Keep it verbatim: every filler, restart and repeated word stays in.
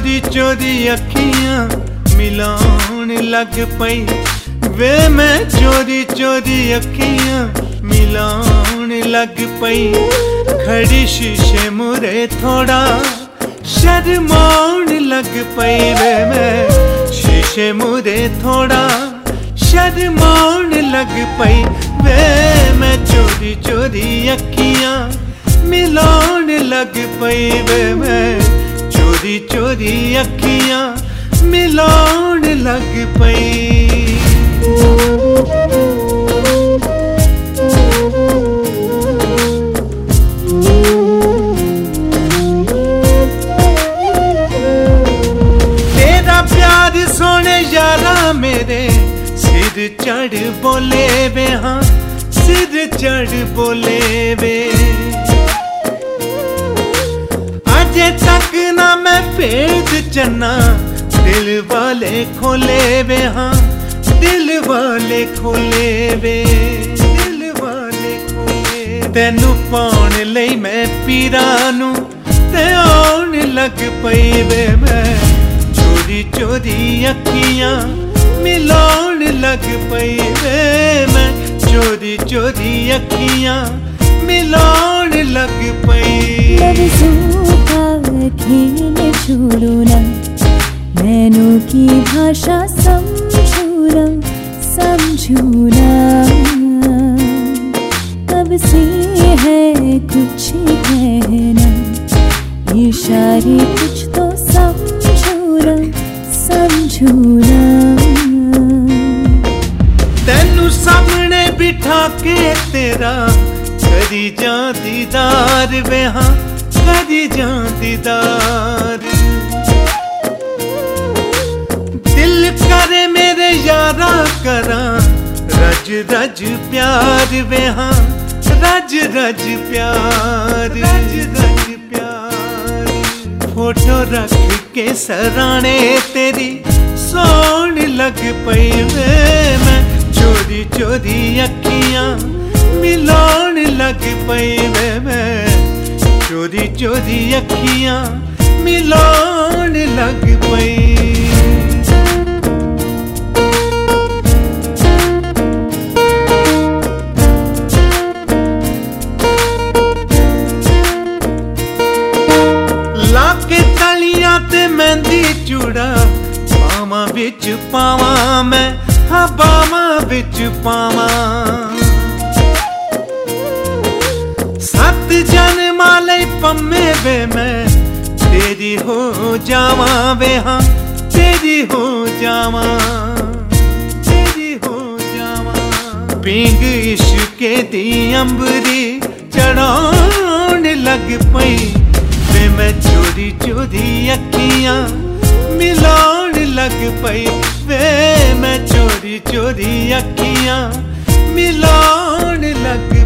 चोरी चोरी अखियां मिलाउण लग पई वे मैं चोरी चोरी अखियां मिलाउण लग पई। खड़ी शीशे मुरे थोड़ा शर्माउण लग पई वे मैं शीशे मुरे थोड़ा शर्माउण लग पई वे मैं चोरी चोरी अखियां मिलाउण लग पई वे मैं चोरी चोरी अखियां मिलाउण लग पई। तेरा प्यार सोने यारा मेरे सिर चढ़ बोले वे हाँ सिर चढ़ बोले वे। अजे तक ना मैं भेद चन्ना दिल वाले खोले वे हाँ दिल वाले खोले वे दिल वाले खोले। तेनू पाउण लई मैं पीरां नू ते आउण लग पई वे मैं चोरी चोरी अखियां मिलाउण लग पई वे मैं चोरी चोरी अखियां मिलाउण लग पई। लफ्ज़ों का खेल छोड़ो ना नैनों की भाषा समझो ना समझो ना। कब से है कुछ कहना इशारे कुछ तो समझो ना समझो ना। तेनू सामने बिठा के तेरा करी जा दीदार वे हाँ करी जा दीदार। दिल करे मेरे यारा करा रज रज प्यार वे हाँ रज रज प्यार रज रज प्यार। फोटो रख के सराणे तेरी सोण लग पई वे मैं चोरी चोरी अखियां मिलाउण लग पई वे मैं चोरी चोरी अखियां मिलाउण लग पई। लाके तलियां ते मेहंदी चूड़ा बावां विच पावां मैं हाँ बावां विच पावां। सत जन्मां लई पम्मे वे मैं तेरी हो जावां वे हाँ तेरी हो जावां तेरी हो जावां। पींग इश्के दी अंबरी चढ़ाउण लग पई वे मैं चोरी चोरी अखियां मिलाउण लग पई वे मैं चोरी चोरी अखियां मिलाउण लग